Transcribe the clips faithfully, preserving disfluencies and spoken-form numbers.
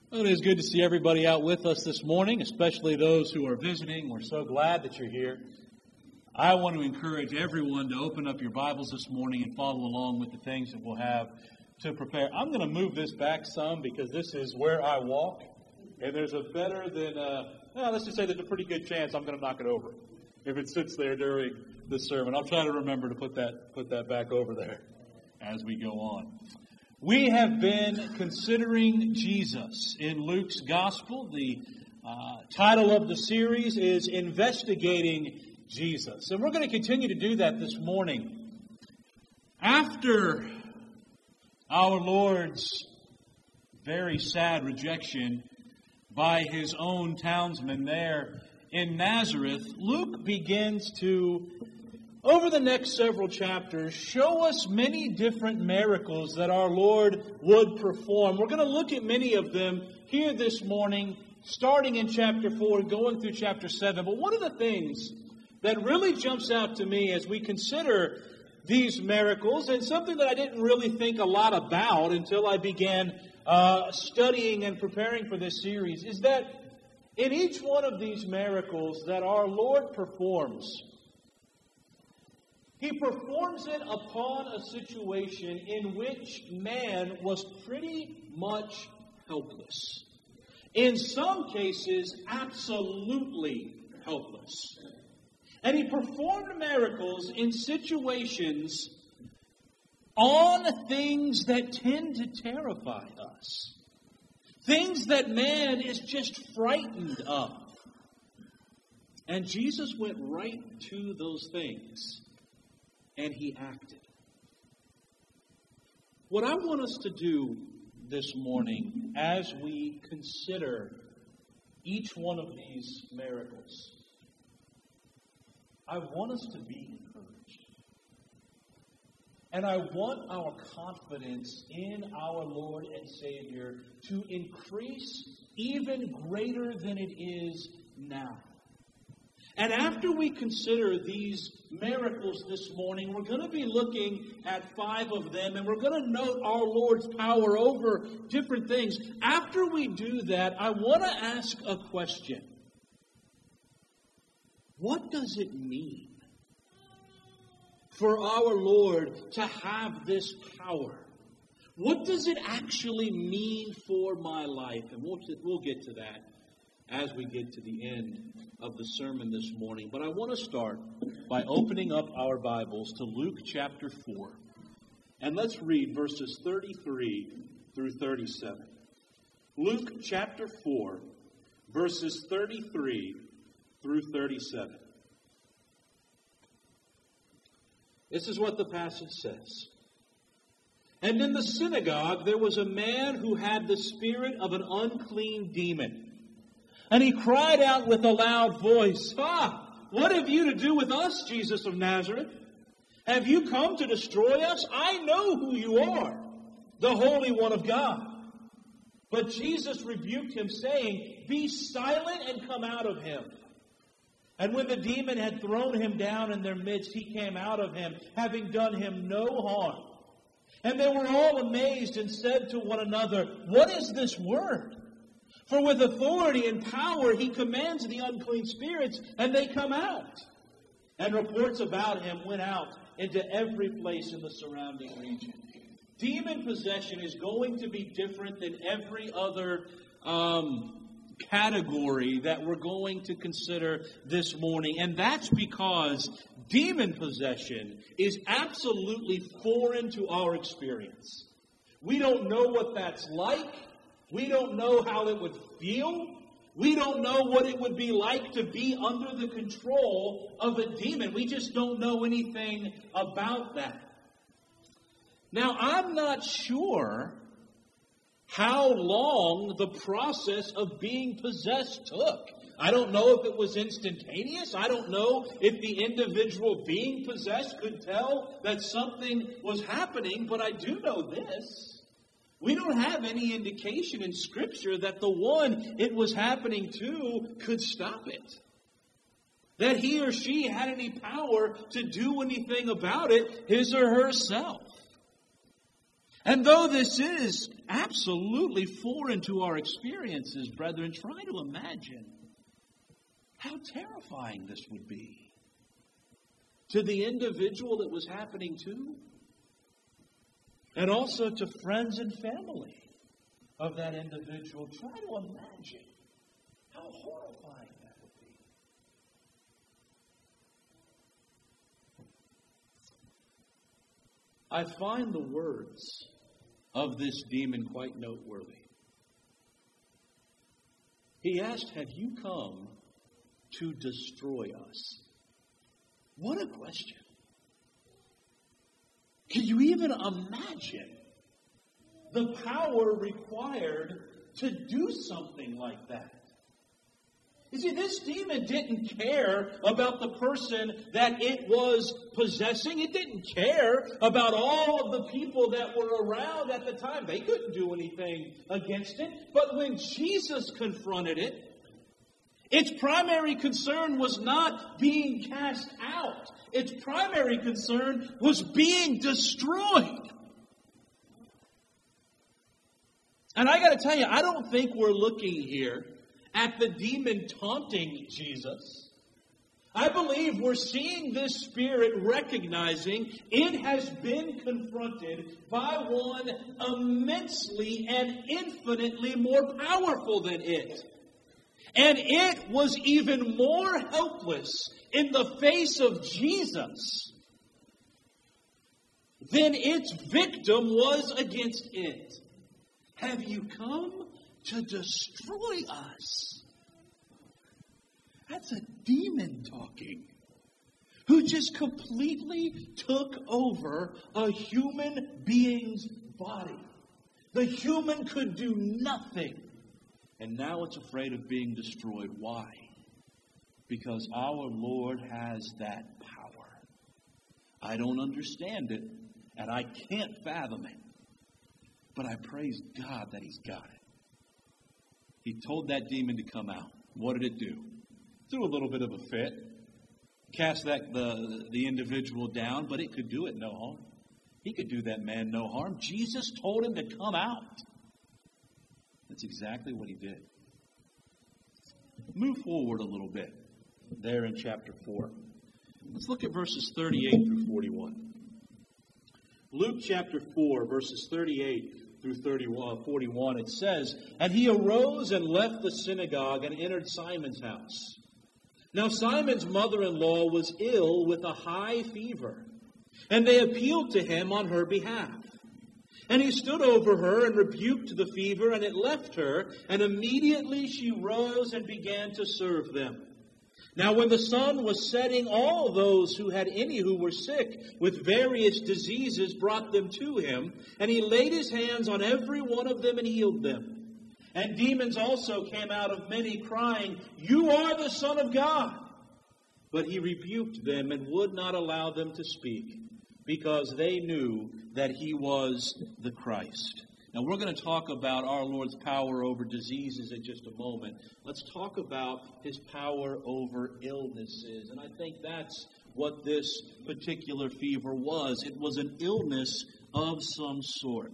Well, it is good to see everybody out with us this morning, especially those who are visiting. We're so glad that you're here. I want to encourage everyone to open up your Bibles this morning and follow along with the things that we'll have to prepare. I'm going to move this back some because this is where I walk, and there's a better than, uh, well, let's just say there's a pretty good chance I'm going to knock it over if it sits there during the sermon. I'll try to remember to put that put that back over there as we go on. We have been considering Jesus in Luke's Gospel. The uh, title of the series is Investigating Jesus. And we're going to continue to do that this morning. After our Lord's very sad rejection by his own townsmen there in Nazareth, Luke begins to, over the next several chapters, show us many different miracles that our Lord would perform. We're going to look at many of them here this morning, starting in chapter four and going through chapter seven. But one of the things that really jumps out to me as we consider these miracles, and something that I didn't really think a lot about until I began uh, studying and preparing for this series, is that in each one of these miracles that our Lord performs, He performs it upon a situation in which man was pretty much helpless. In some cases, absolutely helpless. And He performed miracles in situations on things that tend to terrify us. Things that man is just frightened of. And Jesus went right to those things. And He acted. What I want us to do this morning as we consider each one of these miracles, I want us to be encouraged. And I want our confidence in our Lord and Savior to increase even greater than it is now. And after we consider these miracles this morning, we're going to be looking at five of them, and we're going to note our Lord's power over different things. After we do that, I want to ask a question. What does it mean for our Lord to have this power? What does it actually mean for my life? And we'll, we'll get to that as we get to the end of the sermon this morning. But I want to start by opening up our Bibles to Luke chapter four. And let's read verses thirty-three through thirty-seven. Luke chapter four, verses thirty-three through thirty-seven. This is what the passage says. And in the synagogue there was a man who had the spirit of an unclean demon. And he cried out with a loud voice, "Ah, what have you to do with us, Jesus of Nazareth? Have you come to destroy us? I know who you are, the Holy One of God." But Jesus rebuked him, saying, "Be silent and come out of him." And when the demon had thrown him down in their midst, he came out of him, having done him no harm. And they were all amazed and said to one another, "What is this word? For with authority and power he commands the unclean spirits, and they come out." And reports about him went out into every place in the surrounding region. Demon possession is going to be different than every other um, category that we're going to consider this morning. And that's because demon possession is absolutely foreign to our experience. We don't know what that's like. We don't know how it would feel. We don't know what it would be like to be under the control of a demon. We just don't know anything about that. Now, I'm not sure how long the process of being possessed took. I don't know if it was instantaneous. I don't know if the individual being possessed could tell that something was happening, but I do know this. We don't have any indication in Scripture that the one it was happening to could stop it. That he or she had any power to do anything about it, his or herself. And though this is absolutely foreign to our experiences, brethren, try to imagine how terrifying this would be to the individual it was happening to, and also to friends and family of that individual. Try to imagine how horrifying that would be. I find the words of this demon quite noteworthy. He asked, "Have you come to destroy us?" What a question. Can you even imagine the power required to do something like that? You see, this demon didn't care about the person that it was possessing. It didn't care about all of the people that were around at the time. They couldn't do anything against it. But when Jesus confronted it, its primary concern was not being cast out. Its primary concern was being destroyed. And I got to tell you, I don't think we're looking here at the demon taunting Jesus. I believe we're seeing this spirit recognizing it has been confronted by one immensely and infinitely more powerful than it. And it was even more helpless in the face of Jesus than its victim was against it. Have you come to destroy us? That's a demon talking, who just completely took over a human being's body. The human could do nothing. And now it's afraid of being destroyed. Why? Because our Lord has that power. I don't understand it, and I can't fathom it. But I praise God that He's got it. He told that demon to come out. What did it do? Threw a little bit of a fit. Cast that the, the individual down, but it could do it no harm. He could do that man no harm. Jesus told him to come out. That's exactly what He did. Move forward a little bit there in chapter four. Let's look at verses thirty-eight through forty-one. Luke chapter four, verses thirty-eight through forty-one, it says, "And he arose and left the synagogue and entered Simon's house. Now Simon's mother-in-law was ill with a high fever, and they appealed to him on her behalf. And he stood over her and rebuked the fever, and it left her, and immediately she rose and began to serve them. Now when the sun was setting, all those who had any who were sick with various diseases brought them to him, and he laid his hands on every one of them and healed them. And demons also came out of many, crying, 'You are the Son of God.' But he rebuked them and would not allow them to speak, because they knew that he was the Christ." Now we're going to talk about our Lord's power over diseases in just a moment. Let's talk about His power over illnesses. And I think that's what this particular fever was. It was an illness of some sort.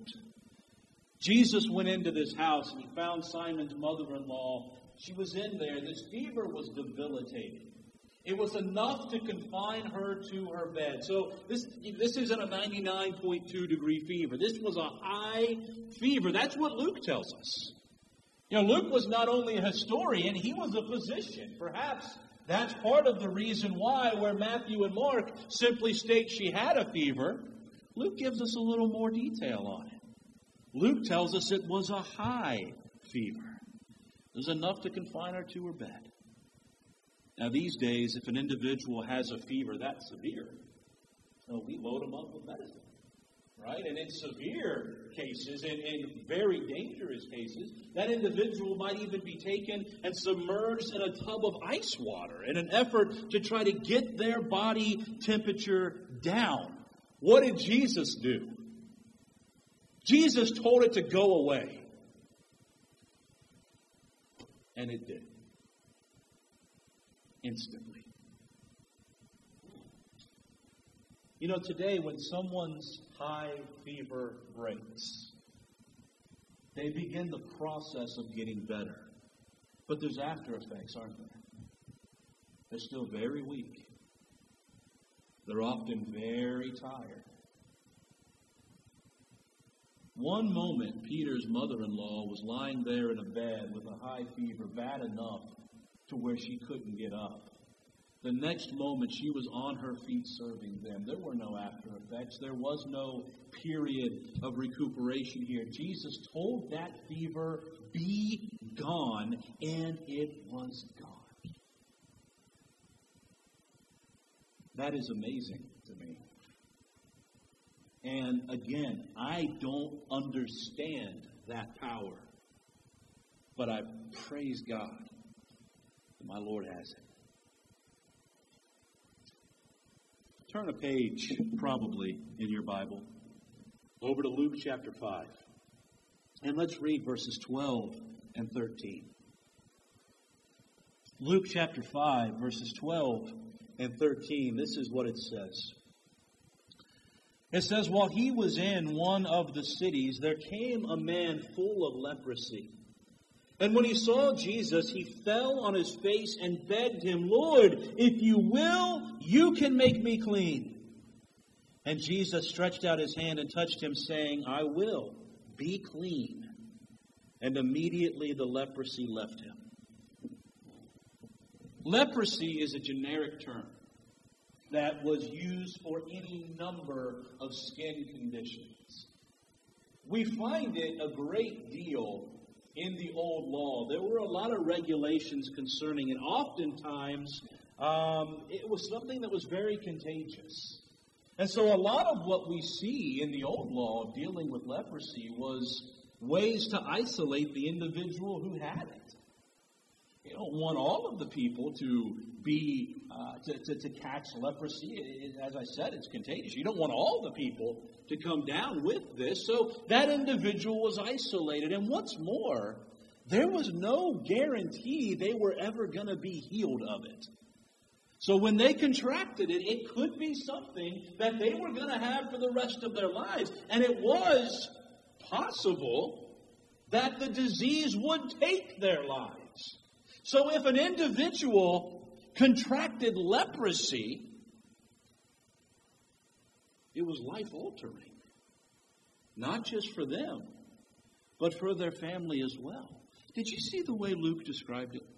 Jesus went into this house and he found Simon's mother-in-law. She was in there. This fever was debilitating. It was enough to confine her to her bed. So this, this isn't a ninety-nine point two degree fever. This was a high fever. That's what Luke tells us. You know, Luke was not only a historian, he was a physician. Perhaps that's part of the reason why, where Matthew and Mark simply state she had a fever, Luke gives us a little more detail on it. Luke tells us it was a high fever. It was enough to confine her to her bed. Now, these days, if an individual has a fever that severe, you know, we load them up with medicine, right? And in severe cases, in, in very dangerous cases, that individual might even be taken and submerged in a tub of ice water in an effort to try to get their body temperature down. What did Jesus do? Jesus told it to go away. And it did. Instantly. You know, today when someone's high fever breaks, they begin the process of getting better. But there's after effects, aren't there? They're still very weak. They're often very tired. One moment, Peter's mother-in-law was lying there in a bed with a high fever bad enough to where she couldn't get up. The next moment, she was on her feet serving them. There were no after effects. There was no period of recuperation here. Jesus told that fever, be gone, and it was gone. That is amazing to me. And again, I don't understand that power. But I praise God that my Lord has it. Turn a page, probably, in your Bible, over to Luke chapter five. And let's read verses twelve and thirteen. Luke chapter five, verses twelve and thirteen. This is what it says. It says, while he was in one of the cities, there came a man full of leprosy. And when he saw Jesus, he fell on his face and begged him, Lord, if you will, you can make me clean. And Jesus stretched out his hand and touched him, saying, I will, be clean. And immediately the leprosy left him. Leprosy is a generic term that was used for any number of skin conditions. We find it a great deal in the old law. There were a lot of regulations concerning it. Oftentimes, um, it was something that was very contagious. And so a lot of what we see in the old law dealing with leprosy was ways to isolate the individual who had it. You don't want all of the people to be uh, to, to, to catch leprosy. It, as I said, it's contagious. You don't want all the people to come down with this. So that individual was isolated. And what's more, there was no guarantee they were ever going to be healed of it. So when they contracted it, it could be something that they were going to have for the rest of their lives. And it was possible that the disease would take their lives. So if an individual contracted leprosy, it was life-altering. Not just for them, but for their family as well. Did you see the way Luke described it?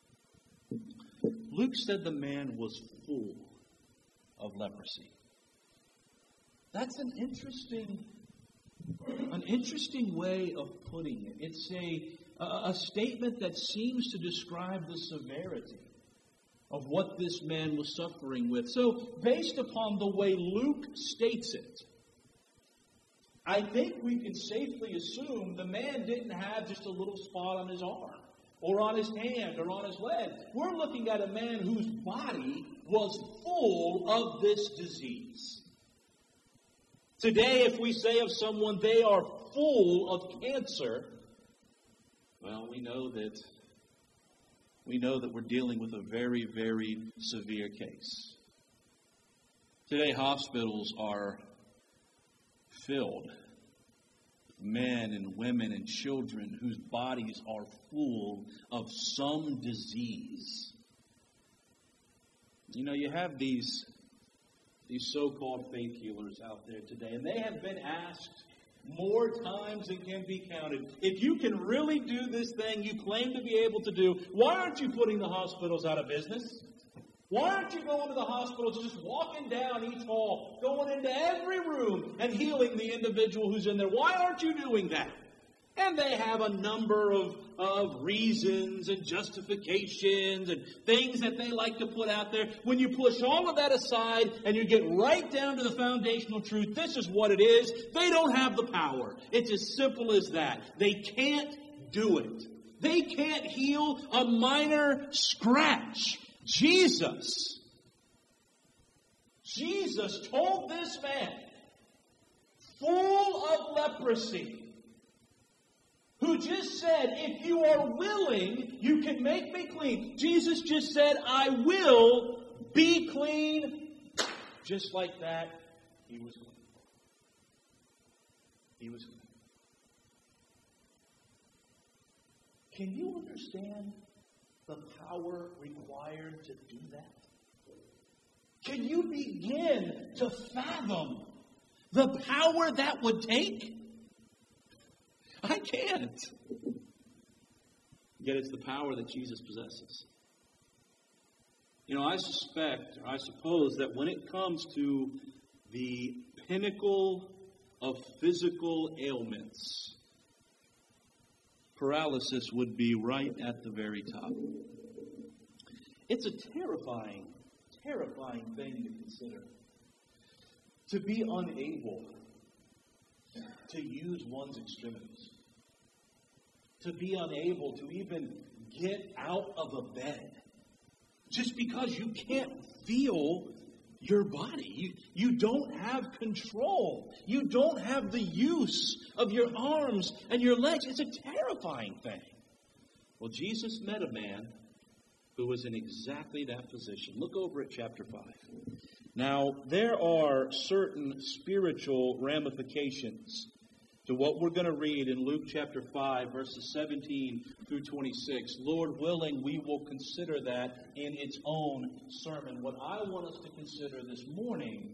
Luke said the man was full of leprosy. That's an interesting, an interesting way of putting it. It's a A statement that seems to describe the severity of what this man was suffering with. So, based upon the way Luke states it, I think we can safely assume the man didn't have just a little spot on his arm, or on his hand, or on his leg. We're looking at a man whose body was full of this disease. Today, if we say of someone they are full of cancer, well, we know that we know that we're dealing with a very, very severe case. Today, hospitals are filled with men and women and children whose bodies are full of some disease. You know, you have these, these so-called faith healers out there today, and they have been asked more times than can be counted. If you can really do this thing you claim to be able to do, why aren't you putting the hospitals out of business? Why aren't you going to the hospitals and just walking down each hall, going into every room and healing the individual who's in there? Why aren't you doing that? And they have a number of, of reasons and justifications and things that they like to put out there. When you push all of that aside and you get right down to the foundational truth, this is what it is. They don't have the power. It's as simple as that. They can't do it. They can't heal a minor scratch. Jesus, Jesus told this man, full of leprosy, who just said, if you are willing, you can make me clean. Jesus just said, I will be clean. Just like that, he was faithful. He was faithful. Can you understand the power required to do that? Can you begin to fathom the power that would take? I can't. Yet it's the power that Jesus possesses. You know, I suspect, or I suppose, that when it comes to the pinnacle of physical ailments, paralysis would be right at the very top. It's a terrifying, terrifying thing to consider. To be unable to use one's extremities. To be unable to even get out of a bed. Just because you can't feel your body. You, you don't have control. You don't have the use of your arms and your legs. It's a terrifying thing. Well, Jesus met a man who was in exactly that position. Look over at chapter five. Now, there are certain spiritual ramifications to what we're going to read in Luke chapter five, verses seventeen through twenty-six. Lord willing, we will consider that in its own sermon. What I want us to consider this morning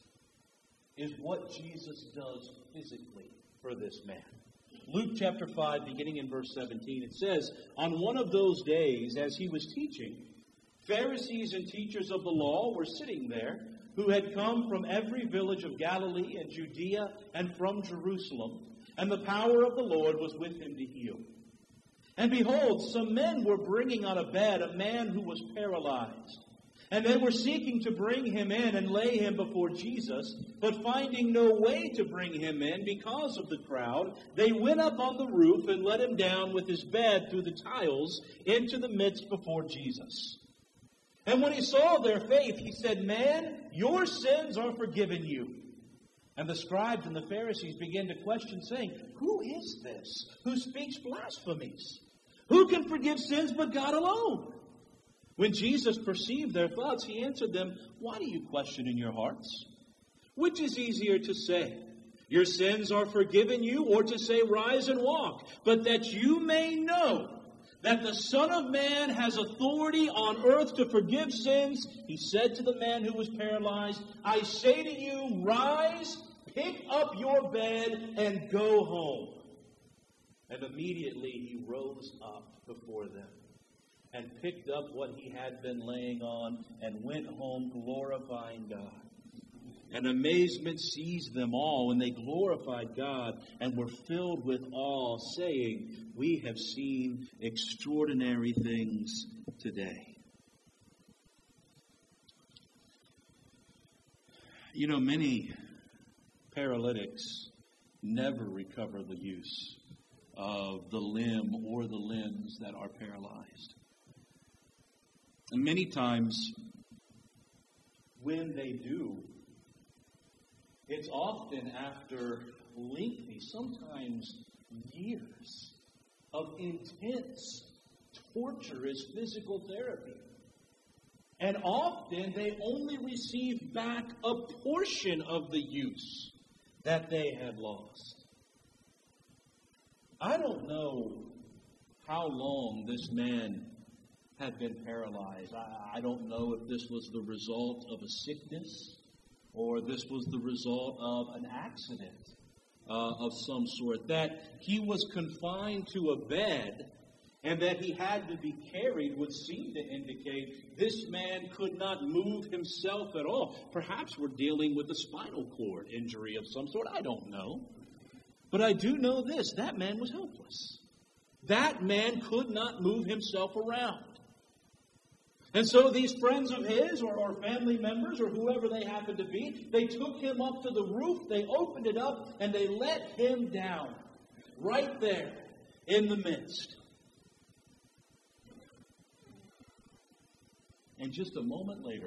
is what Jesus does physically for this man. Luke chapter five, beginning in verse seventeen, it says, "On one of those days, as he was teaching, Pharisees and teachers of the law were sitting there, who had come from every village of Galilee and Judea and from Jerusalem, and the power of the Lord was with him to heal. And behold, some men were bringing on a bed a man who was paralyzed. And they were seeking to bring him in and lay him before Jesus, but finding no way to bring him in because of the crowd, they went up on the roof and let him down with his bed through the tiles into the midst before Jesus. And when he saw their faith, he said, 'Man, your sins are forgiven you.' And the scribes and the Pharisees began to question, saying, 'Who is this who speaks blasphemies? Who can forgive sins but God alone?' When Jesus perceived their thoughts, he answered them, 'Why do you question in your hearts? Which is easier to say, your sins are forgiven you, or to say, rise and walk? But that you may know that the Son of Man has authority on earth to forgive sins,' he said to the man who was paralyzed, 'I say to you, rise, pick up your bed, and go home.' And immediately he rose up before them, and picked up what he had been laying on, and went home glorifying God. And amazement seized them all, and they glorified God and were filled with awe, saying, 'We have seen extraordinary things today.'" You know, many paralytics never recover the use of the limb or the limbs that are paralyzed. And many times, when they do, it's often after lengthy, sometimes years, of intense, torturous physical therapy. And often they only receive back a portion of the use that they had lost. I don't know how long this man had been paralyzed. I, I don't know if this was the result of a sickness, or this was the result of an accident uh, of some sort, that he was confined to a bed and that he had to be carried would seem to indicate this man could not move himself at all. Perhaps we're dealing with a spinal cord injury of some sort. I don't know. But I do know this. That man was helpless. That man could not move himself around. And so these friends of his, or, or family members, or whoever they happened to be, they took him up to the roof, they opened it up, and they let him down right there in the midst. And just a moment later,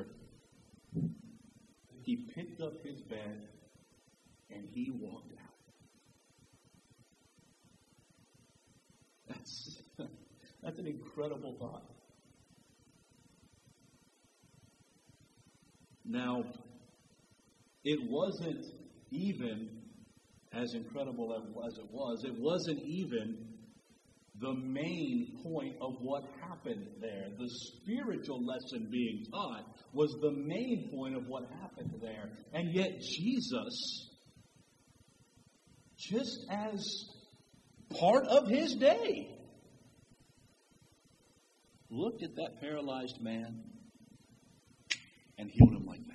he picked up his bed and he walked out. That's, that's an incredible thought. Now, it wasn't even, as incredible as it was, it wasn't even the main point of what happened there. The spiritual lesson being taught was the main point of what happened there. And yet Jesus, just as part of his day, looked at that paralyzed man and healed him like that.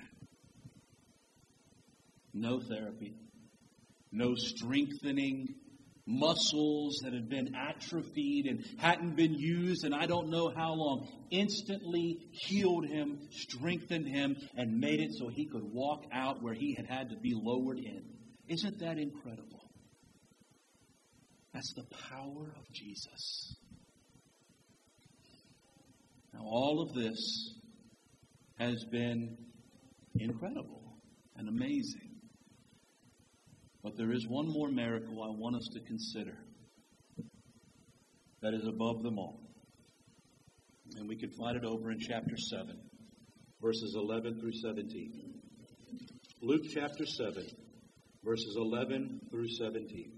No therapy, no strengthening muscles that had been atrophied and hadn't been used and I don't know how long. Instantly healed him, strengthened him, and made it so he could walk out where he had had to be lowered in. Isn't that incredible? That's the power of Jesus. Now, all of this has been incredible and amazing. But there is one more miracle I want us to consider that is above them all. And we can find it over in chapter seven, verses eleven through seventeen. Luke chapter seven, verses eleven through seventeen.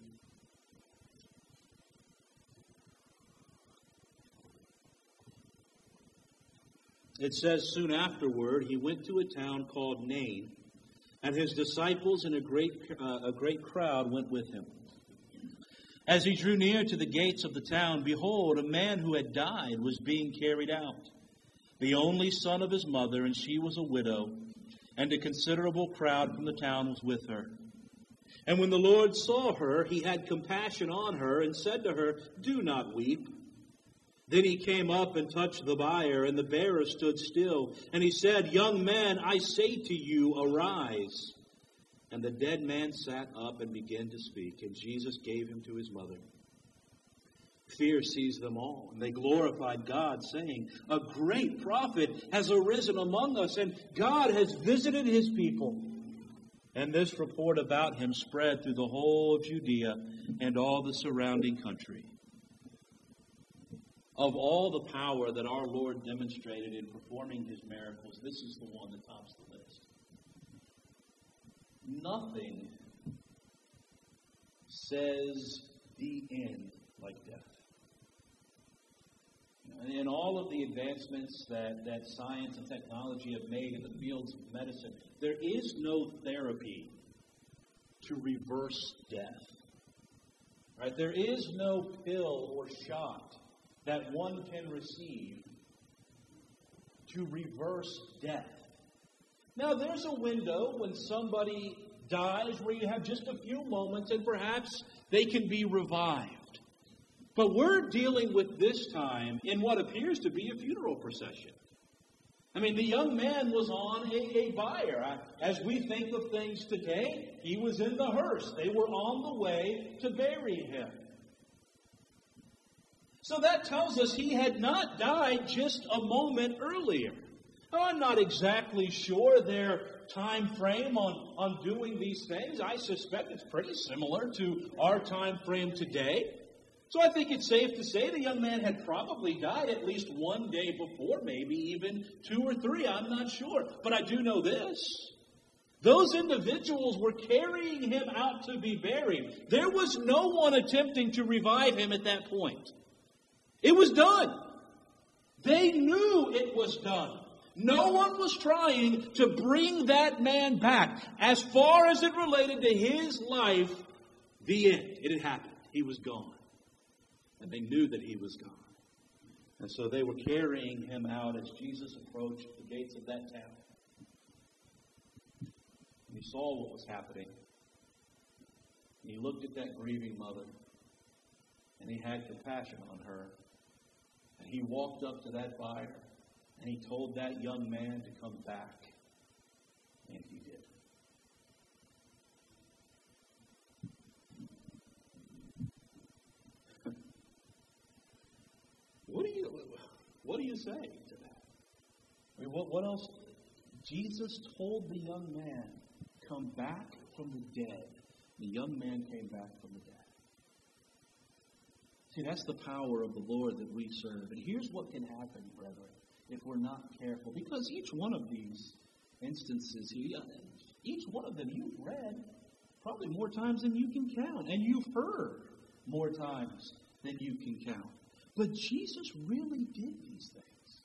It says, soon afterward, he went to a town called Nain, and his disciples and a great, uh, a great crowd went with him. As he drew near to the gates of the town, behold, a man who had died was being carried out, the only son of his mother, and she was a widow, and a considerable crowd from the town was with her. And when the Lord saw her, he had compassion on her, and said to her, do not weep. Then he came up and touched the bier, and the bearer stood still. And he said, young man, I say to you, arise. And the dead man sat up and began to speak, and Jesus gave him to his mother. Fear seized them all, and they glorified God, saying, a great prophet has arisen among us, and God has visited his people. And this report about him spread through the whole of Judea and all the surrounding country. Of all the power that our Lord demonstrated in performing his miracles, this is the one that tops the list. Nothing says the end like death. In all of the advancements that, that science and technology have made in the fields of medicine, there is no therapy to reverse death. Right? There is no pill or shot that one can receive to reverse death. Now, there's a window when somebody dies where you have just a few moments and perhaps they can be revived. But we're dealing with this time in what appears to be a funeral procession. I mean, the young man was on a, a bier. As we think of things today, he was in the hearse. They were on the way to bury him. So that tells us he had not died just a moment earlier. Now, I'm not exactly sure their time frame on, on doing these things. I suspect it's pretty similar to our time frame today. So I think it's safe to say the young man had probably died at least one day before, maybe even two or three. I'm not sure. But I do know this. Those individuals were carrying him out to be buried. There was no one attempting to revive him at that point. It was done. They knew it was done. No one was trying to bring that man back. As far as it related to his life, the end. It had happened. He was gone. And they knew that he was gone. And so they were carrying him out as Jesus approached the gates of that town. And he saw what was happening. And he looked at that grieving mother. And he had compassion on her. And he walked up to that bier, and he told that young man to come back. And he did. What do you what do you say to that? I mean, what, what else? Jesus told the young man, come back from the dead. The young man came back from the dead. See, that's the power of the Lord that we serve. And here's what can happen, brethren, if we're not careful. Because each one of these instances, Each one of them you've read probably more times than you can count. And you've heard more times than you can count. But Jesus really did these things.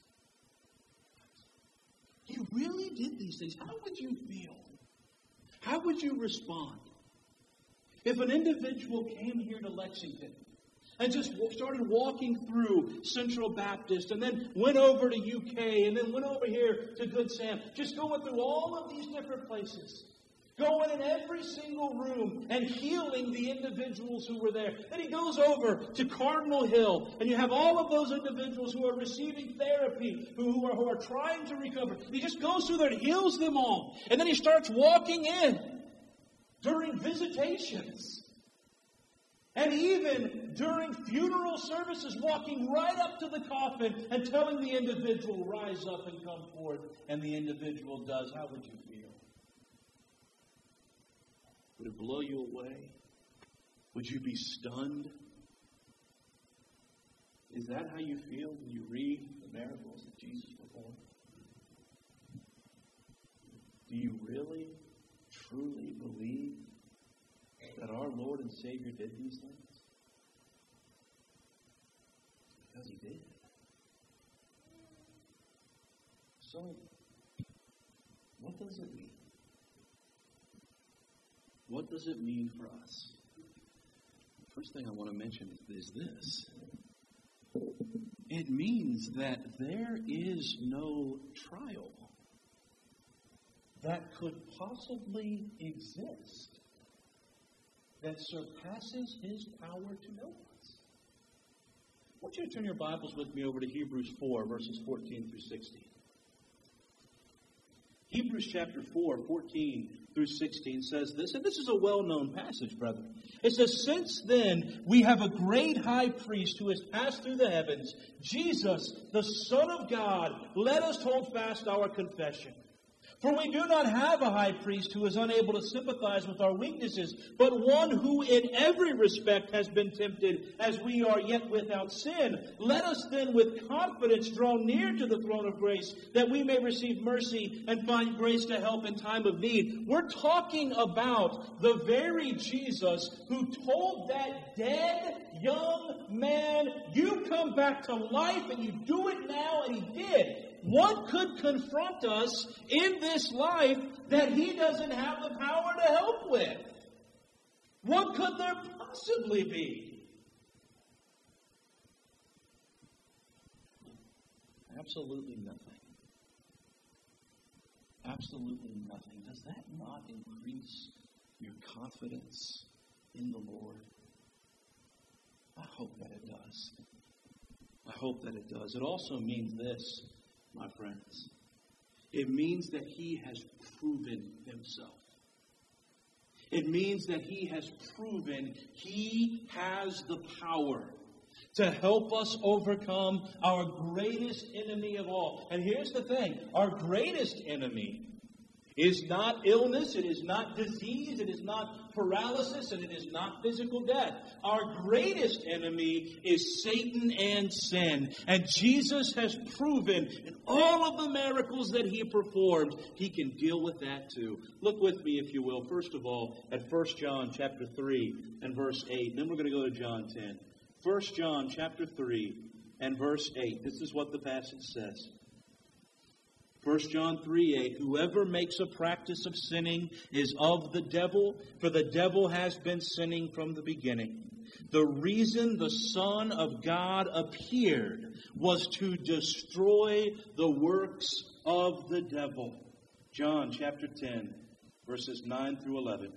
He really did these things. How would you feel? How would you respond if an individual came here to Lexington and just started walking through Central Baptist and then went over to U K and then went over here to Good Sam, just going through all of these different places, going in every single room and healing the individuals who were there. Then he goes over to Cardinal Hill, and you have all of those individuals who are receiving therapy, who, who, are, who are trying to recover. He just goes through there and heals them all. And then he starts walking in during visitations. And even during funeral services, walking right up to the coffin and telling the individual, rise up and come forth. And the individual does. How would you feel? Would it blow you away? Would you be stunned? Is that how you feel when you read the miracles that Jesus performed? Do you really, truly believe that our Lord and Savior did these things? Because He did. So, what does it mean? What does it mean for us? The first thing I want to mention is this. It means that there is no trial that could possibly exist that surpasses His power to know us. I want you to turn your Bibles with me over to Hebrews four, verses fourteen through sixteen. Hebrews chapter four, fourteen through sixteen says this, and this is a well-known passage, brethren. It says, since then we have a great high priest who has passed through the heavens, Jesus, the Son of God, let us hold fast our confession. For we do not have a high priest who is unable to sympathize with our weaknesses, but one who in every respect has been tempted as we are, yet without sin. Let us then with confidence draw near to the throne of grace, that we may receive mercy and find grace to help in time of need. We're talking about the very Jesus who told that dead young man, you come back to life and you do it now, and he did. What could confront us in this life that He doesn't have the power to help with? What could there possibly be? Absolutely nothing. Absolutely nothing. Does that not increase your confidence in the Lord? I hope that it does. I hope that it does. It also means this, my friends. It means that He has proven Himself. It means that He has proven He has the power to help us overcome our greatest enemy of all. And here's the thing. Our greatest enemy is not illness, it is not disease, it is not paralysis, and it is not physical death. Our greatest enemy is Satan and sin. And Jesus has proven in all of the miracles that He performed, He can deal with that too. Look with me, if you will, first of all, at First John chapter three and verse eight. Then we're going to go to John ten. First John chapter three and verse eight. This is what the passage says. First John three eight, whoever makes a practice of sinning is of the devil, for the devil has been sinning from the beginning. The reason the Son of God appeared was to destroy the works of the devil. John chapter ten, verses nine through eleven.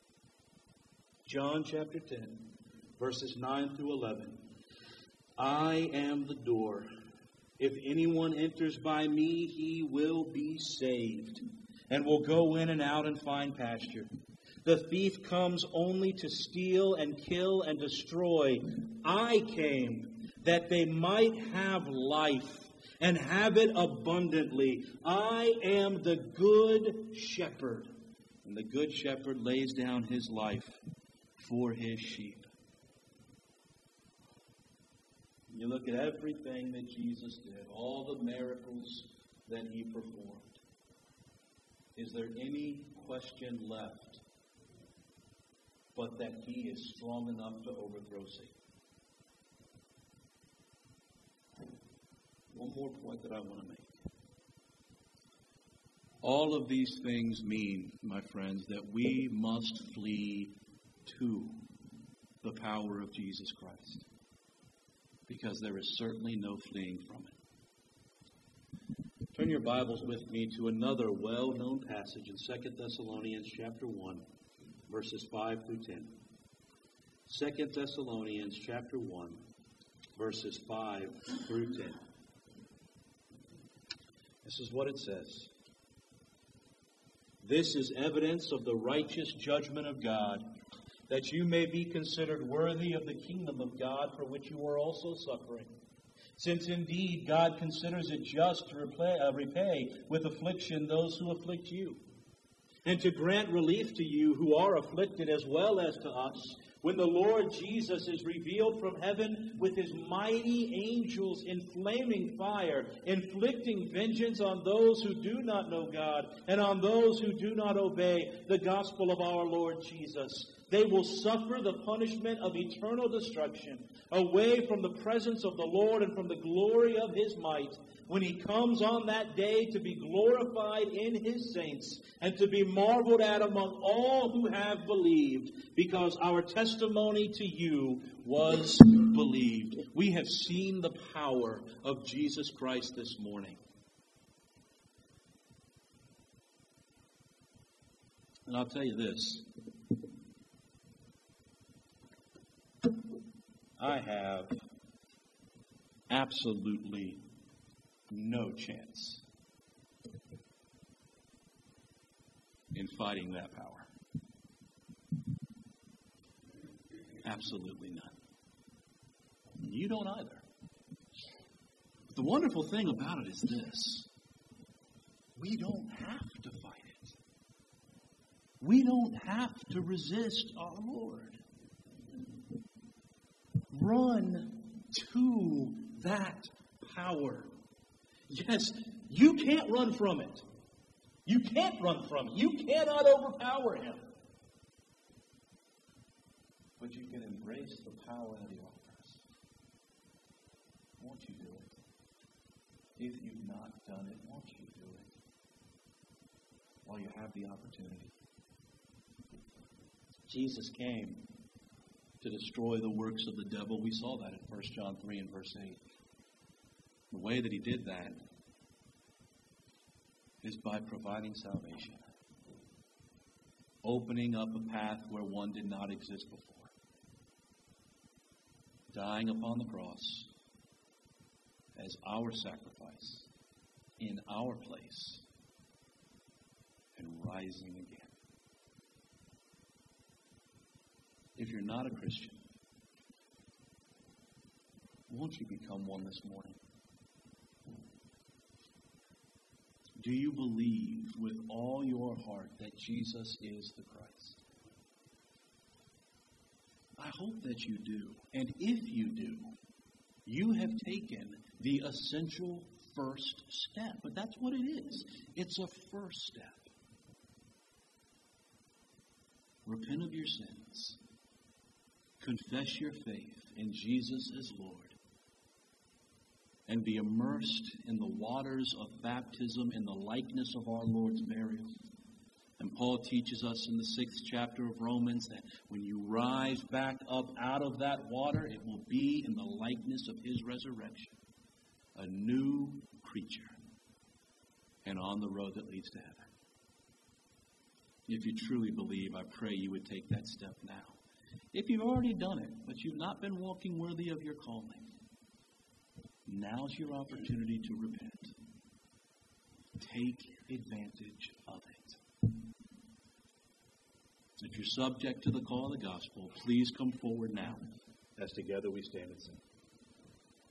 John chapter ten, verses nine through eleven. I am the door. If anyone enters by me, he will be saved, and will go in and out and find pasture. The thief comes only to steal and kill and destroy. I came that they might have life and have it abundantly. I am the good shepherd, and the good shepherd lays down his life for his sheep. You look at everything that Jesus did, all the miracles that He performed. is there any question left but that he is strong enough to overthrow Satan? One more point that I want to make. All of these things mean, my friends, that we must flee to the power of Jesus Christ, because there is certainly no fleeing from it. Turn your Bibles with me to another well-known passage in Second Thessalonians chapter one, verses five through ten. Second Thessalonians chapter one, verses five through ten. This is what it says. This is evidence of the righteous judgment of God, that you may be considered worthy of the kingdom of God, for which you are also suffering. Since indeed God considers it just to repay, uh, repay with affliction those who afflict you, and to grant relief to you who are afflicted as well as to us, when the Lord Jesus is revealed from heaven with his mighty angels in flaming fire, inflicting vengeance on those who do not know God and on those who do not obey the gospel of our Lord Jesus. They will suffer the punishment of eternal destruction, away from the presence of the Lord and from the glory of his might, when he comes on that day to be glorified in his saints and to be marveled at among all who have believed, because our testimony to you was believed. We have seen the power of Jesus Christ this morning. And I'll tell you this. I have absolutely no chance in fighting that power. Absolutely none. You don't either. But the wonderful thing about it is this. We don't have to fight it. We don't have to resist our Lord. Run to that power. Yes, you can't run from it. You can't run from it. You cannot overpower him. But you can embrace the power that he offers. Won't you do it? If you've not done it, won't you do it? While you have the opportunity. Jesus came to destroy the works of the devil. We saw that in First John three and verse eight. The way that he did that is by providing salvation. Opening up a path where one did not exist before. Dying upon the cross as our sacrifice in our place and rising again. If you're not a Christian, won't you become one this morning? Do you believe with all your heart that Jesus is the Christ? I hope that you do. And if you do, you have taken the essential first step. But that's what it is. It's a first step. Repent of your sins. Confess your faith in Jesus as Lord. And be immersed in the waters of baptism in the likeness of our Lord's burial. And Paul teaches us in the sixth chapter of Romans that when you rise back up out of that water, it will be in the likeness of his resurrection. A new creature. And on the road that leads to heaven. If you truly believe, I pray you would take that step now. If you've already done it, but you've not been walking worthy of your calling, now's your opportunity to repent. Take advantage of it. If you're subject to the call of the gospel, please come forward now as together we stand and sing.